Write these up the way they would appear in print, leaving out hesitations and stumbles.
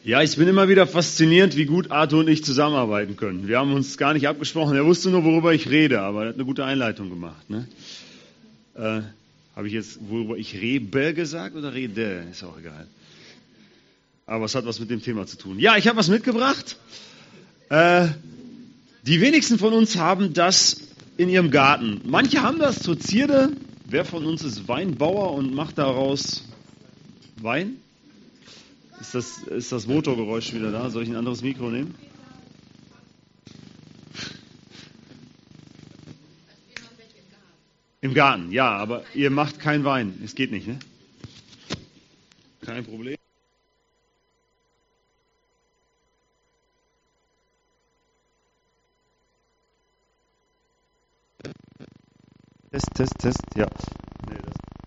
Ja, ich bin immer wieder fasziniert, wie gut Arthur und ich zusammenarbeiten können. Wir haben uns gar nicht abgesprochen. Er wusste nur, worüber ich rede, aber er hat eine gute Einleitung gemacht. Ne? Habe ich jetzt, worüber ich rebe gesagt oder rede? Ist auch egal. Aber es hat was mit dem Thema zu tun. Ja, ich habe was mitgebracht. Die wenigsten von uns haben das in ihrem Garten. Manche haben das zur Zierde. Wer von uns ist Weinbauer und macht daraus Wein? Ist das Motorgeräusch wieder da? Soll ich ein anderes Mikro nehmen? Im Garten, ja, aber ihr macht keinen Wein. Es geht nicht, ne? Kein Problem. Test, ja. Nee,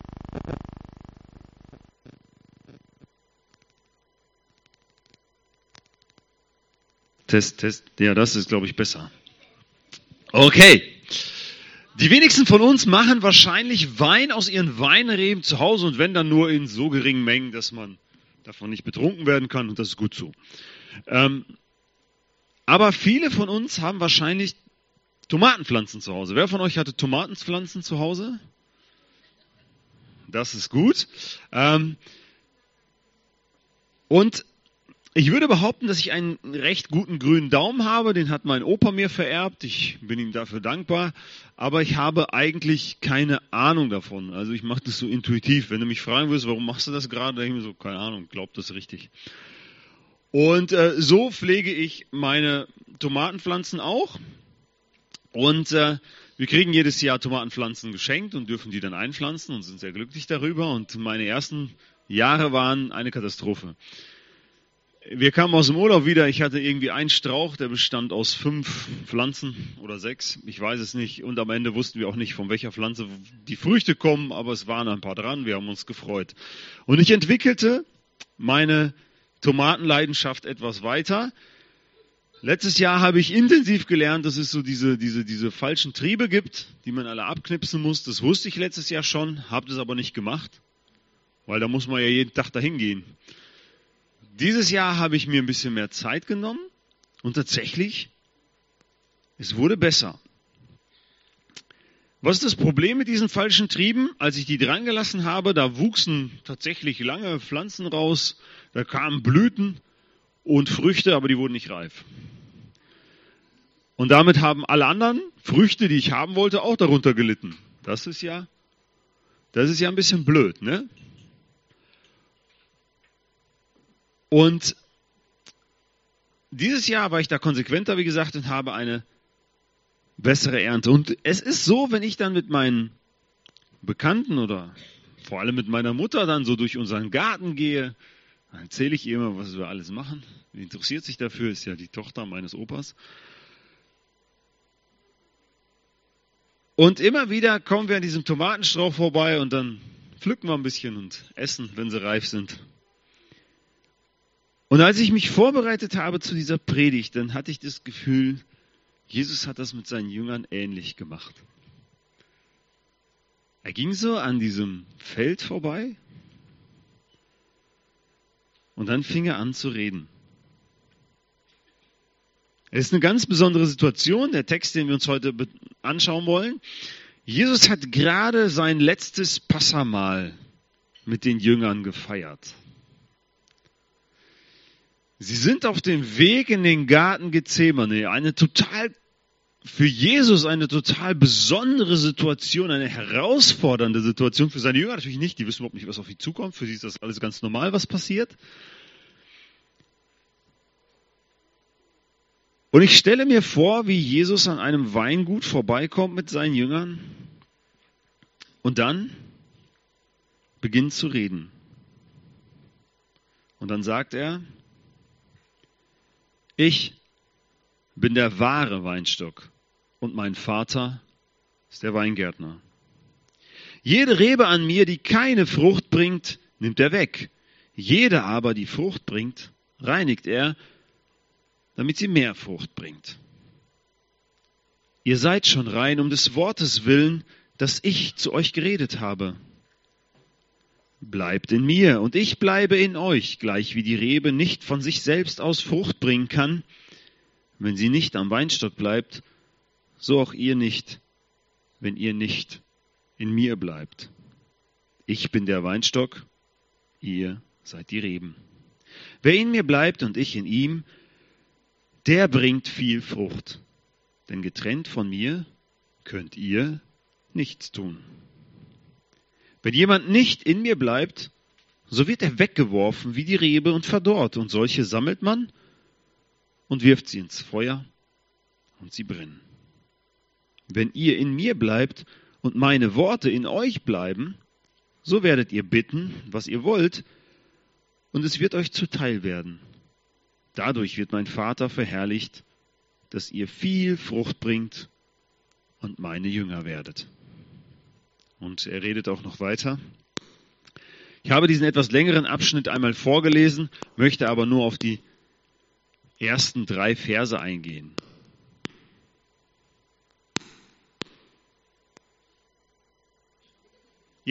Test. Ja, das ist, glaube ich, besser. Okay. Die wenigsten von uns machen wahrscheinlich Wein aus ihren Weinreben zu Hause und wenn dann nur in so geringen Mengen, dass man davon nicht betrunken werden kann und das ist gut so. Aber viele von uns haben wahrscheinlich Tomatenpflanzen zu Hause. Wer von euch hatte Tomatenpflanzen zu Hause? Das ist gut. Und ich würde behaupten, dass ich einen recht guten grünen Daumen habe. Den hat mein Opa mir vererbt. Ich bin ihm dafür dankbar. Aber ich habe eigentlich keine Ahnung davon. Also ich mache das so intuitiv. Wenn du mich fragen würdest, warum machst du das gerade? Denke ich mir so, keine Ahnung, glaub das richtig. Und so pflege ich meine Tomatenpflanzen auch. Und wir kriegen jedes Jahr Tomatenpflanzen geschenkt und dürfen die dann einpflanzen und sind sehr glücklich darüber. Und meine ersten Jahre waren eine Katastrophe. Wir kamen aus dem Urlaub wieder, ich hatte irgendwie einen Strauch, der bestand aus 5 Pflanzen oder 6, ich weiß es nicht. Und am Ende wussten wir auch nicht, von welcher Pflanze die Früchte kommen, aber es waren ein paar dran, wir haben uns gefreut. Und ich entwickelte meine Tomatenleidenschaft etwas weiter. Letztes Jahr habe ich intensiv gelernt, dass es so diese falschen Triebe gibt, die man alle abknipsen muss. Das wusste ich letztes Jahr schon, habe das aber nicht gemacht, weil da muss man ja jeden Tag dahin gehen. Dieses Jahr habe ich mir ein bisschen mehr Zeit genommen und tatsächlich, es wurde besser. Was ist das Problem mit diesen falschen Trieben? Als ich die dran gelassen habe, da wuchsen tatsächlich lange Pflanzen raus, da kamen Blüten und Früchte, aber die wurden nicht reif. Und damit haben alle anderen Früchte, die ich haben wollte, auch darunter gelitten. Das ist ja ein bisschen blöd, ne? Und dieses Jahr war ich da konsequenter, wie gesagt, und habe eine bessere Ernte. Und es ist so, wenn ich dann mit meinen Bekannten oder vor allem mit meiner Mutter dann so durch unseren Garten gehe, dann erzähle ich ihr immer, was wir alles machen. Die interessiert sich dafür, ist ja die Tochter meines Opas. Und immer wieder kommen wir an diesem Tomatenstrauch vorbei und dann pflücken wir ein bisschen und essen, wenn sie reif sind. Und als ich mich vorbereitet habe zu dieser Predigt, dann hatte ich das Gefühl, Jesus hat das mit seinen Jüngern ähnlich gemacht. Er ging so an diesem Feld vorbei und dann fing er an zu reden. Es ist eine ganz besondere Situation, der Text, den wir uns heute anschauen wollen. Jesus hat gerade sein letztes Passamahl mit den Jüngern gefeiert. Sie sind auf dem Weg in den Garten Gethsemane, für Jesus eine total besondere Situation, eine herausfordernde Situation, für seine Jünger natürlich nicht, die wissen überhaupt nicht, was auf sie zukommt, für sie ist das alles ganz normal, was passiert. Und ich stelle mir vor, wie Jesus an einem Weingut vorbeikommt mit seinen Jüngern und dann beginnt zu reden. Und dann sagt er, ich bin der wahre Weinstock und mein Vater ist der Weingärtner. Jede Rebe an mir, die keine Frucht bringt, nimmt er weg. Jede aber, die Frucht bringt, reinigt er, damit sie mehr Frucht bringt. Ihr seid schon rein um des Wortes willen, das ich zu euch geredet habe. bleibt in mir und ich bleibe in euch, gleich wie die Rebe nicht von sich selbst aus Frucht bringen kann, wenn sie nicht am Weinstock bleibt, so auch ihr nicht, wenn ihr nicht in mir bleibt. Ich bin der Weinstock, ihr seid die Reben. Wer in mir bleibt und ich in ihm, der bringt viel Frucht. Denn getrennt von mir könnt ihr nichts tun. Wenn jemand nicht in mir bleibt, so wird er weggeworfen wie die Rebe und verdorrt. Und solche sammelt man und wirft sie ins Feuer und sie brennen. Wenn ihr in mir bleibt und meine Worte in euch bleiben, so werdet ihr bitten, was ihr wollt, und es wird euch zuteil werden. Dadurch wird mein Vater verherrlicht, dass ihr viel Frucht bringt und meine Jünger werdet. Und er redet auch noch weiter. Ich habe diesen etwas längeren Abschnitt einmal vorgelesen, möchte aber nur auf die ersten 3 Verse eingehen. Ja.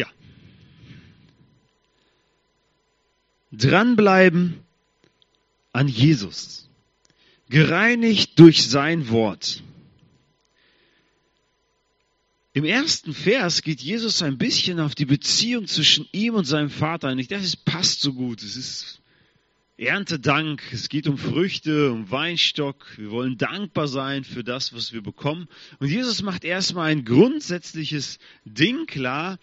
Dranbleiben an Jesus. Gereinigt durch sein Wort. Im ersten Vers geht Jesus ein bisschen auf die Beziehung zwischen ihm und seinem Vater ein. Ich dachte, es passt so gut. Es ist Erntedank, es geht um Früchte, um Weinstock. Wir wollen dankbar sein für das, was wir bekommen. Und Jesus macht erstmal ein grundsätzliches Ding klar.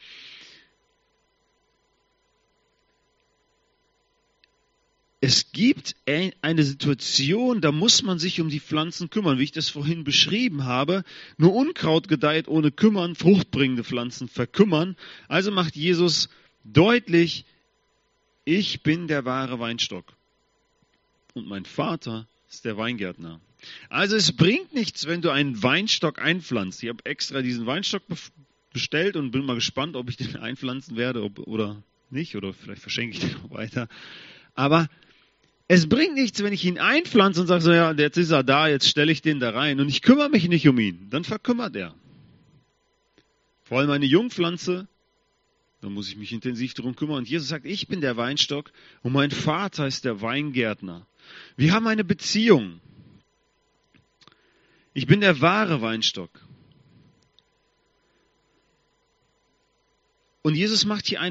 Es gibt eine Situation, da muss man sich um die Pflanzen kümmern, wie ich das vorhin beschrieben habe. Nur Unkraut gedeiht ohne Kümmern, fruchtbringende Pflanzen verkümmern. Also macht Jesus deutlich, ich bin der wahre Weinstock und mein Vater ist der Weingärtner. Also es bringt nichts, wenn du einen Weinstock einpflanzt. Ich habe extra diesen Weinstock bestellt und bin mal gespannt, ob ich den einpflanzen werde oder nicht. Oder vielleicht verschenke ich den auch weiter. Aber es bringt nichts, wenn ich ihn einpflanze und sage, so, ja, jetzt ist er da, jetzt stelle ich den da rein und ich kümmere mich nicht um ihn. Dann verkümmert er. Vor allem eine Jungpflanze, da muss ich mich intensiv darum kümmern. Und Jesus sagt, ich bin der Weinstock und mein Vater ist der Weingärtner. Wir haben eine Beziehung. Ich bin der wahre Weinstock. Und Jesus macht hier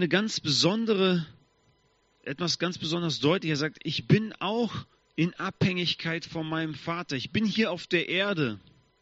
etwas ganz besonders deutlich. Er sagt, ich bin auch in Abhängigkeit von meinem Vater. Ich bin hier auf der Erde.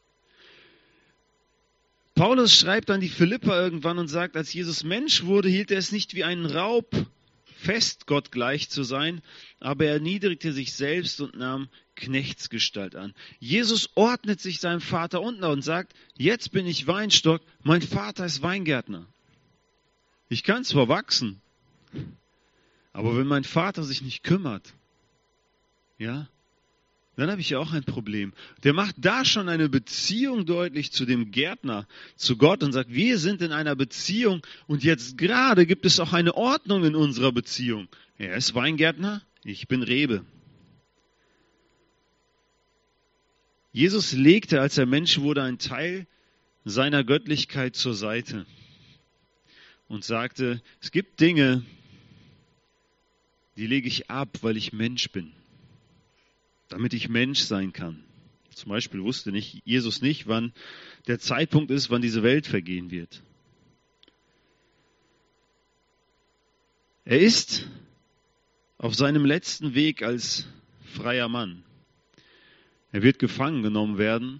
Paulus schreibt an die Philipper irgendwann und sagt, als Jesus Mensch wurde, hielt er es nicht wie einen Raub fest, Gott gleich zu sein, aber er erniedrigte sich selbst und nahm Knechtsgestalt an. Jesus ordnet sich seinem Vater unter und sagt, jetzt bin ich Weinstock, mein Vater ist Weingärtner. Ich kann zwar wachsen, aber wenn mein Vater sich nicht kümmert, ja, dann habe ich ja auch ein Problem. Der macht da schon eine Beziehung deutlich zu dem Gärtner, zu Gott und sagt, wir sind in einer Beziehung und jetzt gerade gibt es auch eine Ordnung in unserer Beziehung. Er ist Weingärtner, ich bin Rebe. Jesus legte, als er Mensch wurde, einen Teil seiner Göttlichkeit zur Seite und sagte, es gibt Dinge, die lege ich ab, weil ich Mensch bin, damit ich Mensch sein kann. Zum Beispiel wusste Jesus nicht, wann der Zeitpunkt ist, wann diese Welt vergehen wird. Er ist auf seinem letzten Weg als freier Mann. Er wird gefangen genommen werden.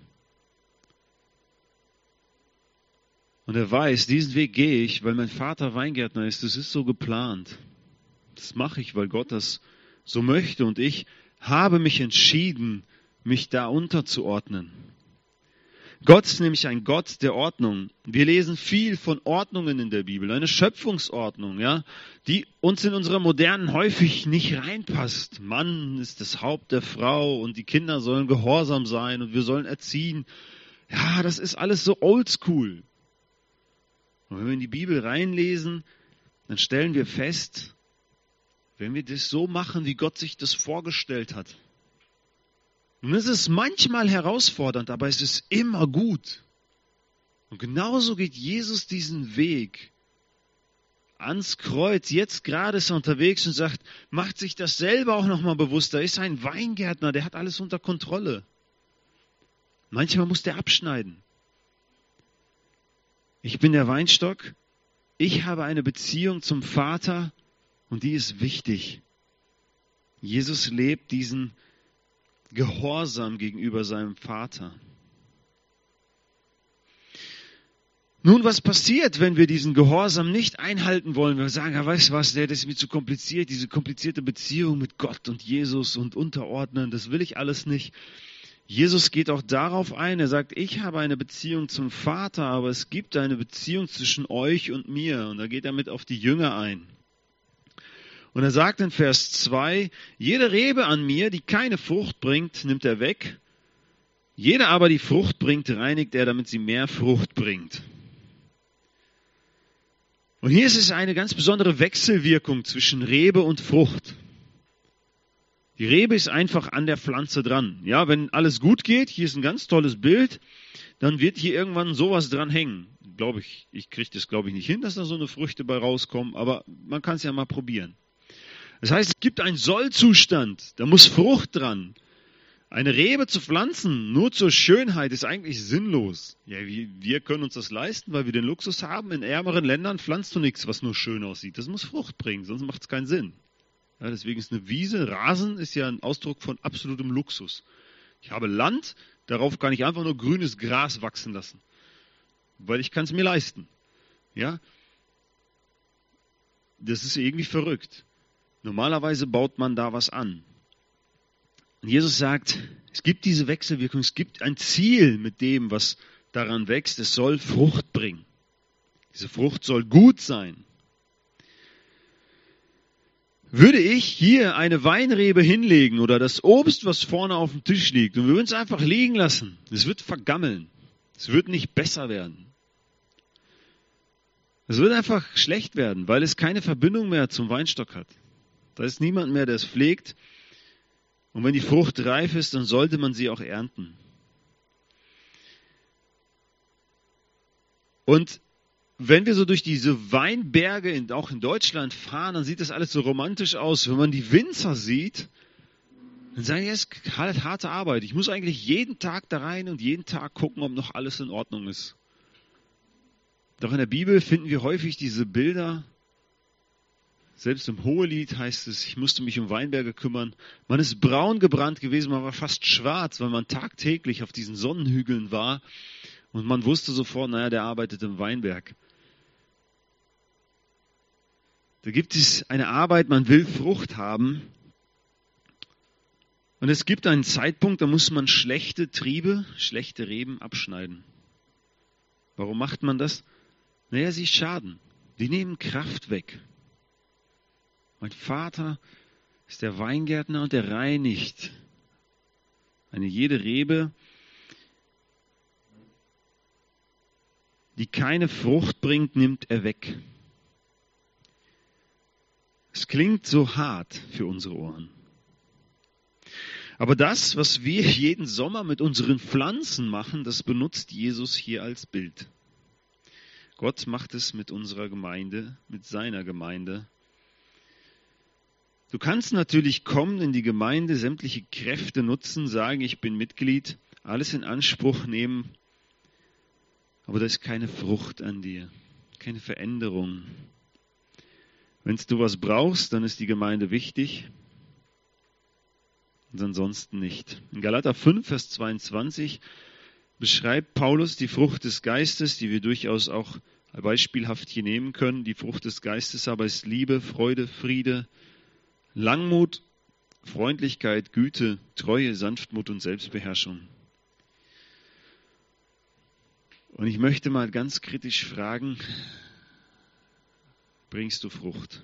Und er weiß, diesen Weg gehe ich, weil mein Vater Weingärtner ist. Das ist so geplant. Das mache ich, weil Gott das so möchte. Und ich habe mich entschieden, mich da unterzuordnen. Gott ist nämlich ein Gott der Ordnung. Wir lesen viel von Ordnungen in der Bibel. Eine Schöpfungsordnung, ja, die uns in unserer Modernen häufig nicht reinpasst. Mann ist das Haupt der Frau und die Kinder sollen gehorsam sein und wir sollen erziehen. Ja, das ist alles so oldschool. Und wenn wir in die Bibel reinlesen, dann stellen wir fest, wenn wir das so machen, wie Gott sich das vorgestellt hat. Und es ist manchmal herausfordernd, aber es ist immer gut. Und genauso geht Jesus diesen Weg, ans Kreuz. Jetzt gerade ist er unterwegs und sagt, macht sich das selber auch nochmal bewusst. Da ist ein Weingärtner, der hat alles unter Kontrolle. Manchmal muss der abschneiden. Ich bin der Weinstock. Ich habe eine Beziehung zum Vater und die ist wichtig. Jesus lebt diesen Gehorsam gegenüber seinem Vater. Nun, was passiert, wenn wir diesen Gehorsam nicht einhalten wollen? Wir sagen, ja, weißt du was, das ist mir zu kompliziert, diese komplizierte Beziehung mit Gott und Jesus und Unterordnen, das will ich alles nicht. Jesus geht auch darauf ein, er sagt, ich habe eine Beziehung zum Vater, aber es gibt eine Beziehung zwischen euch und mir. Und da geht er mit auf die Jünger ein. Und er sagt in Vers 2, jede Rebe an mir, die keine Frucht bringt, nimmt er weg. Jede aber, die Frucht bringt, reinigt er, damit sie mehr Frucht bringt. Und hier ist es eine ganz besondere Wechselwirkung zwischen Rebe und Frucht. Die Rebe ist einfach an der Pflanze dran. Ja, wenn alles gut geht, hier ist ein ganz tolles Bild, dann wird hier irgendwann sowas dran hängen. Ich kriege das nicht hin, dass da so eine Früchte bei rauskommen, aber man kann es ja mal probieren. Das heißt, es gibt einen Sollzustand, da muss Frucht dran. Eine Rebe zu pflanzen, nur zur Schönheit, ist eigentlich sinnlos. Ja, wir können uns das leisten, weil wir den Luxus haben. In ärmeren Ländern pflanzt du nichts, was nur schön aussieht. Das muss Frucht bringen, sonst macht es keinen Sinn. Ja, deswegen ist eine Wiese, Rasen ist ja ein Ausdruck von absolutem Luxus. Ich habe Land, darauf kann ich einfach nur grünes Gras wachsen lassen, weil ich kann es mir leisten. Ja, das ist irgendwie verrückt. Normalerweise baut man da was an. Und Jesus sagt, es gibt diese Wechselwirkung, es gibt ein Ziel mit dem, was daran wächst. Es soll Frucht bringen. Diese Frucht soll gut sein. Würde ich hier eine Weinrebe hinlegen oder das Obst, was vorne auf dem Tisch liegt, und wir würden es einfach liegen lassen, es wird vergammeln. Es wird nicht besser werden. Es wird einfach schlecht werden, weil es keine Verbindung mehr zum Weinstock hat. Da ist niemand mehr, der es pflegt. Und wenn die Frucht reif ist, dann sollte man sie auch ernten. Und wenn wir so durch diese Weinberge, auch in Deutschland fahren, dann sieht das alles so romantisch aus. Wenn man die Winzer sieht, dann sagen die, es ist halt harte Arbeit. Ich muss eigentlich jeden Tag da rein und jeden Tag gucken, ob noch alles in Ordnung ist. Doch in der Bibel finden wir häufig diese Bilder. Selbst im Hohelied heißt es, ich musste mich um Weinberge kümmern. Man ist braun gebrannt gewesen, man war fast schwarz, weil man tagtäglich auf diesen Sonnenhügeln war. Und man wusste sofort, der arbeitet im Weinberg. Da gibt es eine Arbeit, man will Frucht haben. Und es gibt einen Zeitpunkt, da muss man schlechte Triebe, schlechte Reben abschneiden. Warum macht man das? Sie schaden. Die nehmen Kraft weg. Mein Vater ist der Weingärtner und der reinigt jede Rebe, die keine Frucht bringt, nimmt er weg. Es klingt so hart für unsere Ohren. Aber das, was wir jeden Sommer mit unseren Pflanzen machen, das benutzt Jesus hier als Bild. Gott macht es mit unserer Gemeinde, mit seiner Gemeinde. Du kannst natürlich kommen in die Gemeinde, sämtliche Kräfte nutzen, sagen, ich bin Mitglied, alles in Anspruch nehmen, aber da ist keine Frucht an dir, keine Veränderung. Wenn du was brauchst, dann ist die Gemeinde wichtig und ansonsten nicht. In Galater 5, Vers 22 beschreibt Paulus die Frucht des Geistes, die wir durchaus auch beispielhaft hier nehmen können. Die Frucht des Geistes aber ist Liebe, Freude, Friede, Langmut, Freundlichkeit, Güte, Treue, Sanftmut und Selbstbeherrschung. Und ich möchte mal ganz kritisch fragen, bringst du Frucht?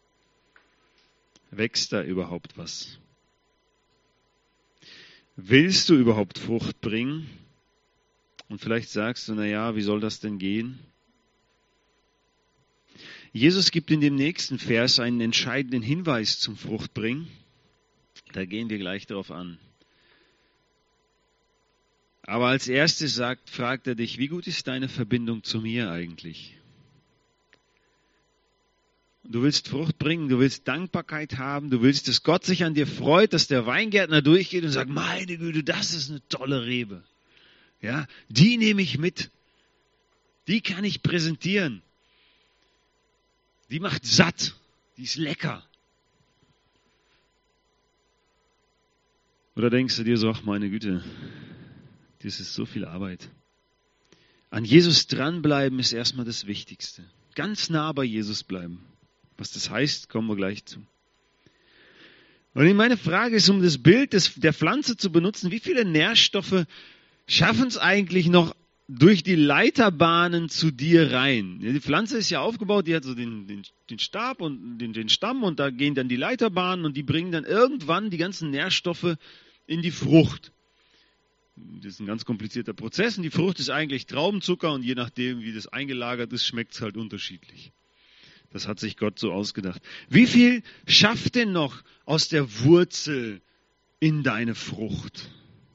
Wächst da überhaupt was? Willst du überhaupt Frucht bringen? Und vielleicht sagst du, wie soll das denn gehen? Jesus gibt in dem nächsten Vers einen entscheidenden Hinweis zum Fruchtbringen. Da gehen wir gleich darauf an. Aber als erstes fragt er dich, wie gut ist deine Verbindung zu mir eigentlich? Du willst Frucht bringen, du willst Dankbarkeit haben, du willst, dass Gott sich an dir freut, dass der Weingärtner durchgeht und sagt, meine Güte, das ist eine tolle Rebe. Ja, die nehme ich mit. Die kann ich präsentieren. Die macht satt. Die ist lecker. Oder denkst du dir so, ach meine Güte, das ist so viel Arbeit. An Jesus dranbleiben ist erstmal das Wichtigste. Ganz nah bei Jesus bleiben. Was das heißt, kommen wir gleich zu. Und meine Frage ist, um das Bild der Pflanze zu benutzen, wie viele Nährstoffe schaffen es eigentlich noch durch die Leiterbahnen zu dir rein? Die Pflanze ist ja aufgebaut, die hat so den Stab und den Stamm und da gehen dann die Leiterbahnen und die bringen dann irgendwann die ganzen Nährstoffe in die Frucht. Das ist ein ganz komplizierter Prozess und die Frucht ist eigentlich Traubenzucker und je nachdem, wie das eingelagert ist, schmeckt es halt unterschiedlich. Das hat sich Gott so ausgedacht. Wie viel schafft denn noch aus der Wurzel in deine Frucht?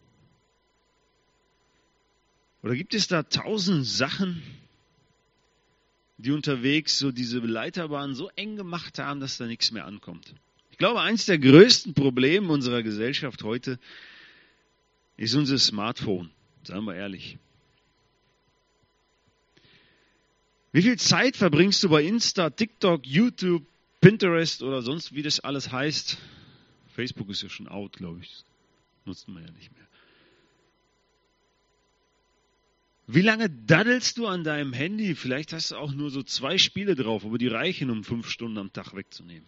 Oder gibt es da 1000 Sachen, die unterwegs so diese Leiterbahn so eng gemacht haben, dass da nichts mehr ankommt? Ich glaube, eins der größten Probleme unserer Gesellschaft heute ist unser Smartphone. Seien wir ehrlich. Wie viel Zeit verbringst du bei Insta, TikTok, YouTube, Pinterest oder sonst wie das alles heißt? Facebook ist ja schon out, glaube ich. Nutzt man ja nicht mehr. Wie lange daddelst du an deinem Handy? Vielleicht hast du auch nur so 2 Spiele drauf, aber die reichen, um 5 Stunden am Tag wegzunehmen.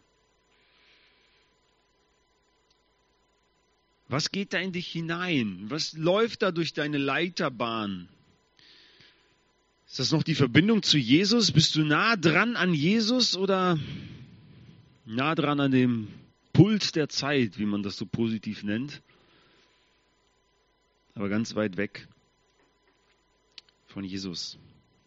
Was geht da in dich hinein? Was läuft da durch deine Leiterbahn? Ist das noch die Verbindung zu Jesus? Bist du nah dran an Jesus oder nah dran an dem Puls der Zeit, wie man das so positiv nennt? Aber ganz weit weg von Jesus.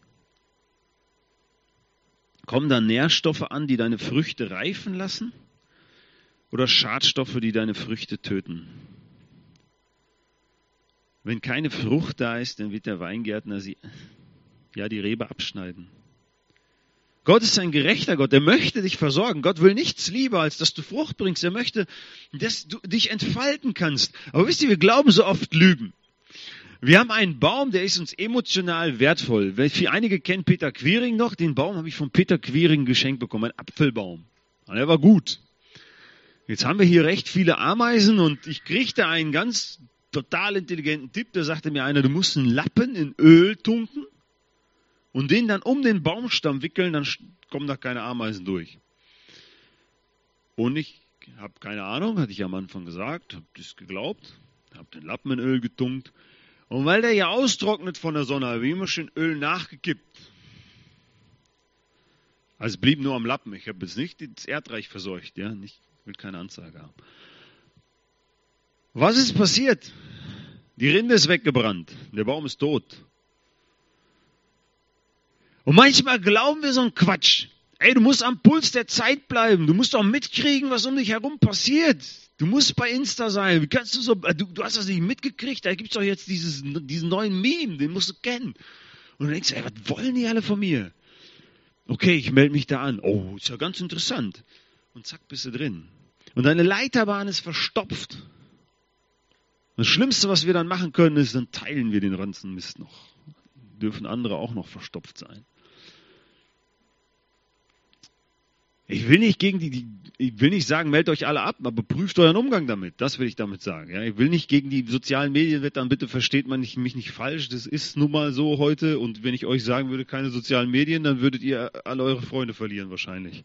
Kommen da Nährstoffe an, die deine Früchte reifen lassen? Oder Schadstoffe, die deine Früchte töten? Wenn keine Frucht da ist, dann wird der Weingärtner die Rebe abschneiden. Gott ist ein gerechter Gott, er möchte dich versorgen. Gott will nichts lieber, als dass du Frucht bringst. Er möchte, dass du dich entfalten kannst. Aber wisst ihr, wir glauben so oft Lügen. Wir haben einen Baum, der ist uns emotional wertvoll. Für einige kennen Peter Quiring noch. Den Baum habe ich von Peter Quiring geschenkt bekommen, ein Apfelbaum. Und der war gut. Jetzt haben wir hier recht viele Ameisen und ich kriegte einen ganz total intelligenten Tipp. Da sagte mir einer, du musst einen Lappen in Öl tunken und den dann um den Baumstamm wickeln, dann kommen da keine Ameisen durch. Und ich habe keine Ahnung, hatte ich am Anfang gesagt, habe das geglaubt, habe den Lappen in Öl getunkt. Und weil der ja austrocknet von der Sonne, habe ich immer schön Öl nachgekippt. Also es blieb nur am Lappen. Ich habe jetzt nicht das Erdreich verseucht, ja, ich will keine Anzeige haben. Was ist passiert? Die Rinde ist weggebrannt, der Baum ist tot. Und manchmal glauben wir so einen Quatsch. Ey, du musst am Puls der Zeit bleiben. Du musst doch mitkriegen, was um dich herum passiert. Du musst bei Insta sein. Wie kannst du so, du hast das nicht mitgekriegt. Da gibt es doch jetzt diesen neuen Meme, den musst du kennen. Und du denkst, ey, was wollen die alle von mir? Okay, ich melde mich da an. Oh, ist ja ganz interessant. Und zack, bist du drin. Und deine Leiterbahn ist verstopft. Das Schlimmste, was wir dann machen können, ist, dann teilen wir den ganzen Mist noch. Dürfen andere auch noch verstopft sein. Ich will nicht sagen, meldet euch alle ab, aber prüft euren Umgang damit. Das will ich damit sagen. Ja, ich will nicht gegen die sozialen Medien wettern, bitte versteht mich nicht falsch. Das ist nun mal so heute. Und wenn ich euch sagen würde, keine sozialen Medien, dann würdet ihr alle eure Freunde verlieren wahrscheinlich.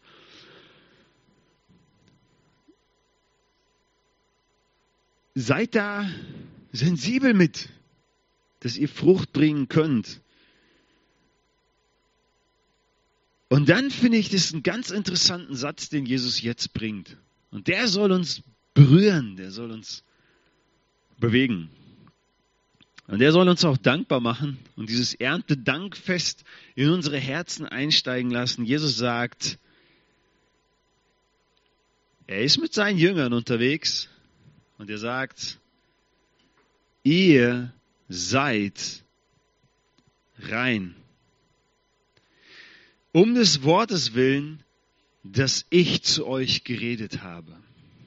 Seid da sensibel mit, dass ihr Frucht bringen könnt. Und dann finde ich das einen ganz interessanten Satz, den Jesus jetzt bringt. Und der soll uns berühren, der soll uns bewegen. Und der soll uns auch dankbar machen und dieses Erntedankfest in unsere Herzen einsteigen lassen. Jesus sagt, er ist mit seinen Jüngern unterwegs und er sagt, ihr seid rein. Um des Wortes willen dass ich zu euch geredet habe.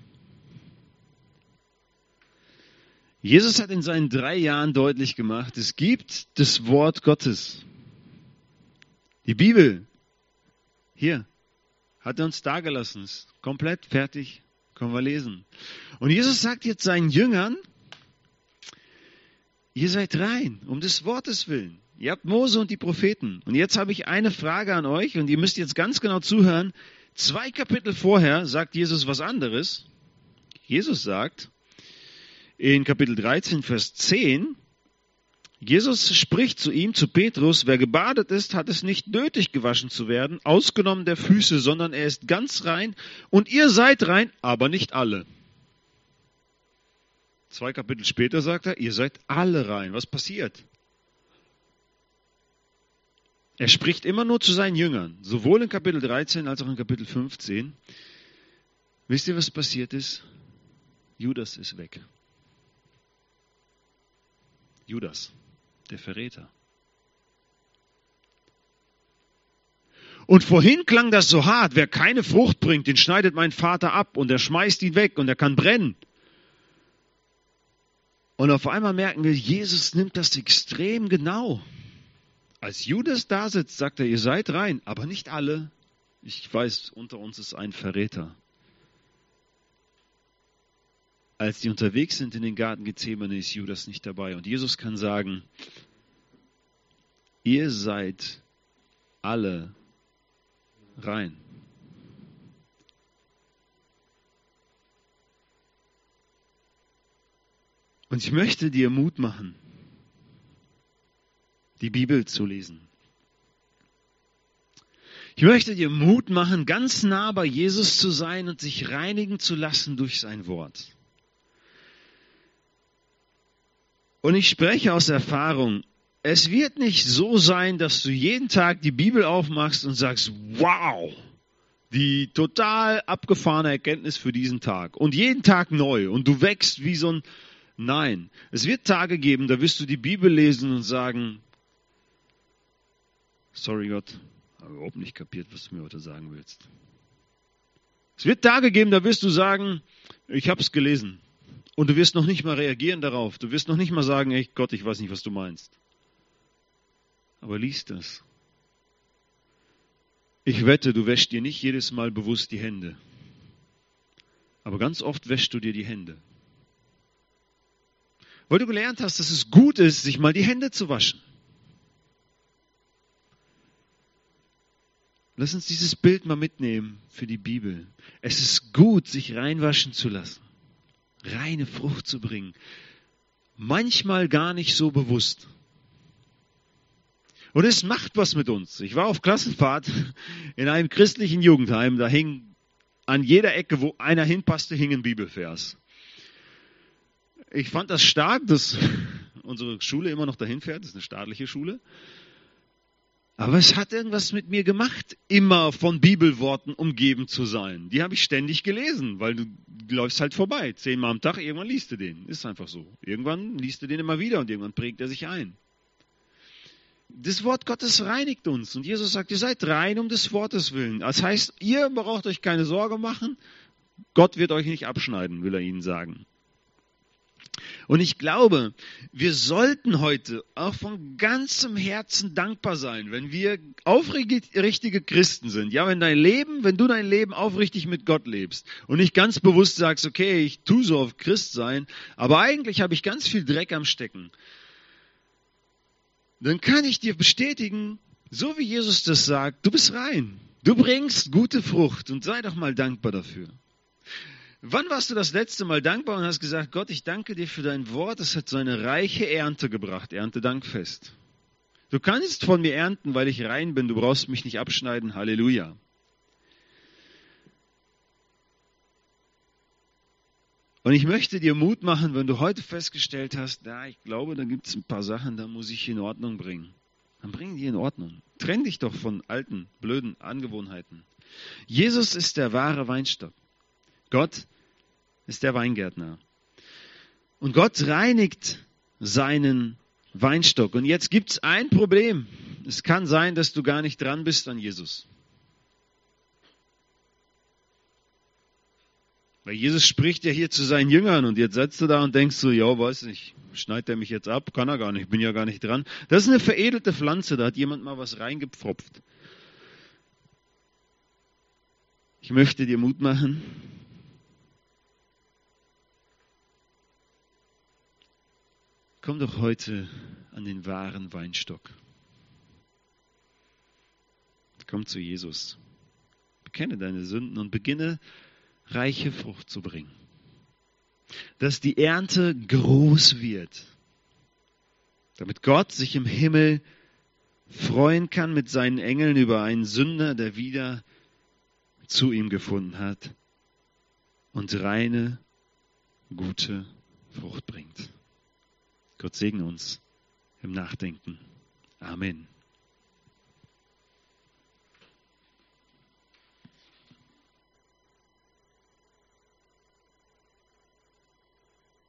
Jesus hat in seinen 3 Jahren deutlich gemacht, es gibt das Wort Gottes. Die Bibel, hier, hat er uns dagelassen, ist komplett fertig, können wir lesen. Und Jesus sagt jetzt seinen Jüngern, ihr seid rein, um des Wortes willen. Ihr habt Mose und die Propheten. Und jetzt habe ich eine Frage an euch und ihr müsst jetzt ganz genau zuhören. 2 Kapitel vorher sagt Jesus was anderes. Jesus sagt in Kapitel 13, Vers 10, Jesus spricht zu ihm, zu Petrus, wer gebadet ist, hat es nicht nötig, gewaschen zu werden, ausgenommen der Füße, sondern er ist ganz rein und ihr seid rein, aber nicht alle. 2 Kapitel später sagt er, ihr seid alle rein. Was passiert? Er spricht immer nur zu seinen Jüngern, sowohl in Kapitel 13 als auch in Kapitel 15. Wisst ihr, was passiert ist? Judas ist weg. Judas, der Verräter. Und vorhin klang das so hart, wer keine Frucht bringt, den schneidet mein Vater ab und er schmeißt ihn weg und er kann brennen. Und auf einmal merken wir, Jesus nimmt das extrem genau. Als Judas da sitzt, sagt er, ihr seid rein, aber nicht alle. Ich weiß, unter uns ist ein Verräter. Als die unterwegs sind in den Garten Gethsemane, ist Judas nicht dabei. Und Jesus kann sagen, ihr seid alle rein. Und ich möchte dir Mut machen, die Bibel zu lesen. Ich möchte dir Mut machen, ganz nah bei Jesus zu sein und sich reinigen zu lassen durch sein Wort. Und ich spreche aus Erfahrung, es wird nicht so sein, dass du jeden Tag die Bibel aufmachst und sagst, wow, die total abgefahrene Erkenntnis für diesen Tag. Und jeden Tag neu. Und du wächst wie so ein... Nein, es wird Tage geben, da wirst du die Bibel lesen und sagen, sorry Gott, habe überhaupt nicht kapiert, was du mir heute sagen willst. Es wird Tage geben, da wirst du sagen, ich habe es gelesen. Und du wirst noch nicht mal reagieren darauf. Du wirst noch nicht mal sagen, ey Gott, ich weiß nicht, was du meinst. Aber lies das. Ich wette, du wäschst dir nicht jedes Mal bewusst die Hände. Aber ganz oft wäschst du dir die Hände. Weil du gelernt hast, dass es gut ist, sich mal die Hände zu waschen. Lass uns dieses Bild mal mitnehmen für die Bibel. Es ist gut, sich reinwaschen zu lassen. Reine Frucht zu bringen. Manchmal gar nicht so bewusst. Und es macht was mit uns. Ich war auf Klassenfahrt in einem christlichen Jugendheim. Da hing an jeder Ecke, wo einer hinpasste, hing ein Bibelvers. Ich fand das stark, dass unsere Schule immer noch dahin fährt. Das ist eine staatliche Schule. Aber es hat irgendwas mit mir gemacht, immer von Bibelworten umgeben zu sein. Die habe ich ständig gelesen, weil du läufst halt vorbei. 10-mal am Tag, irgendwann liest du den. Ist einfach so. Irgendwann liest du den immer wieder und irgendwann prägt er sich ein. Das Wort Gottes reinigt uns. Und Jesus sagt, ihr seid rein um des Wortes willen. Das heißt, ihr braucht euch keine Sorge machen. Gott wird euch nicht abschneiden, will er ihnen sagen. Und ich glaube, wir sollten heute auch von ganzem Herzen dankbar sein, wenn wir aufrichtige Christen sind. Ja, wenn du dein Leben aufrichtig mit Gott lebst und nicht ganz bewusst sagst, okay, ich tue so auf Christ sein, aber eigentlich habe ich ganz viel Dreck am Stecken. Dann kann ich dir bestätigen, so wie Jesus das sagt, du bist rein. Du bringst gute Frucht und sei doch mal dankbar dafür. Wann warst du das letzte Mal dankbar und hast gesagt, Gott, ich danke dir für dein Wort, es hat so eine reiche Ernte gebracht, Erntedankfest. Du kannst von mir ernten, weil ich rein bin, du brauchst mich nicht abschneiden, Halleluja. Und ich möchte dir Mut machen, wenn du heute festgestellt hast, ich glaube, da gibt es ein paar Sachen, da muss ich in Ordnung bringen. Dann bring die in Ordnung. Trenn dich doch von alten, blöden Angewohnheiten. Jesus ist der wahre Weinstock. Gott ist der Weingärtner. Und Gott reinigt seinen Weinstock. Und jetzt gibt es ein Problem. Es kann sein, dass du gar nicht dran bist an Jesus. Weil Jesus spricht ja hier zu seinen Jüngern und jetzt sitzt du da und denkst so, ja, weiß nicht, schneidet er mich jetzt ab? Kann er gar nicht, bin ja gar nicht dran. Das ist eine veredelte Pflanze, da hat jemand mal was reingepfropft. Ich möchte dir Mut machen. Komm doch heute an den wahren Weinstock. Komm zu Jesus. Bekenne deine Sünden und beginne, reiche Frucht zu bringen. Dass die Ernte groß wird. Damit Gott sich im Himmel freuen kann mit seinen Engeln über einen Sünder, der wieder zu ihm gefunden hat und reine, gute Frucht bringt. Gott segne uns im Nachdenken. Amen.